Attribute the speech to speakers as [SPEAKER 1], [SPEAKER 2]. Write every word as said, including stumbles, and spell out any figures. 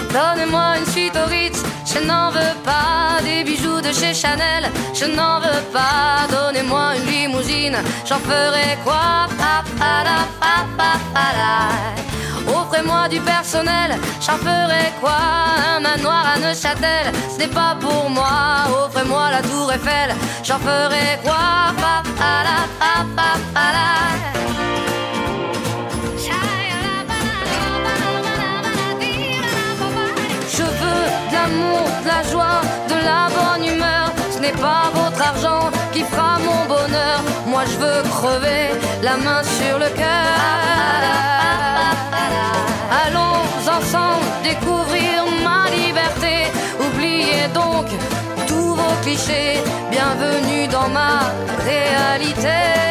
[SPEAKER 1] Donnez-moi une suite au Ritz, je n'en veux pas. Des bijoux de chez Chanel, je n'en veux pas. Donnez-moi une limousine, j'en ferai quoi? Pa, pa, la, pa, pa, pa, la. Offrez-moi du personnel, j'en ferai quoi? Un manoir à Neuchâtel, ce n'est pas pour moi. Offrez-moi la tour Eiffel, j'en ferai quoi? Pa, pa, la, pa, pa, pa, la. Je veux de l'amour, de la joie, de la bonne humeur. Ce n'est pas votre argent qui fera mon bonheur. Moi je veux crever la main sur le cœur. Allons ensemble découvrir ma liberté. Oubliez donc tous vos clichés. Bienvenue dans ma réalité.